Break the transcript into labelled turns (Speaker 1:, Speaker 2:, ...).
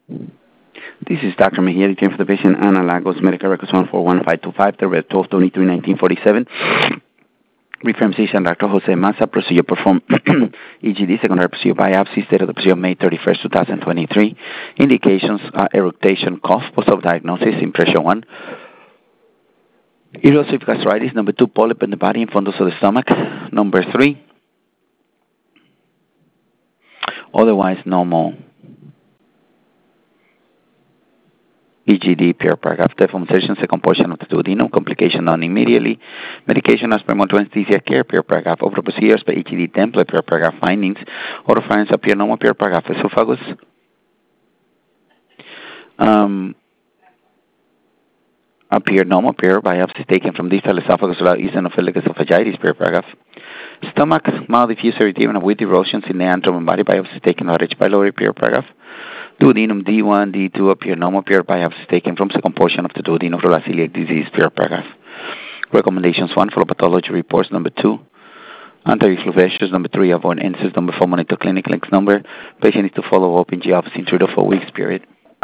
Speaker 1: This is Dr. Mejia, the for the patient, Ana Lagos, Medical Records 141-525, the red 12-23-1947. Referencing Dr. Jose Massa, procedure performed EGD, secondary procedure biopsy, date of the procedure May 31st, 2023. Indications are eructation, cough, post-op diagnosis, impression 1. Erosive gastritis, number 2, polyp in the body and fundus of the stomach, number 3. Otherwise normal. EGD, pure paragraph, deformation, second portion of the duodenum, complication known immediately. Medication as per motor anesthesia care, pure paragraph, over procedures by EGD template, pure paragraph findings, oropharynx appear normal, pure paragraph, esophagus. Appear normal, pure biopsy taken from distal esophagus without eosinophilic esophagitis, pure paragraph. Stomach, mild diffuse erythema with erosions in the antrum and body biopsy taken without H. pylori, pure paragraph. Duodenum D1, D2 appear normal, pure biopsy taken from second portion of the duodenum for celiac disease, pure paragraph. Recommendations 1, follow pathology reports, number 2. Anti-refluvious, number 3, avoid NSAIDs, number 4, monitor clinic links, number. Patient needs to follow up in GI office in 3 to 4 weeks, period.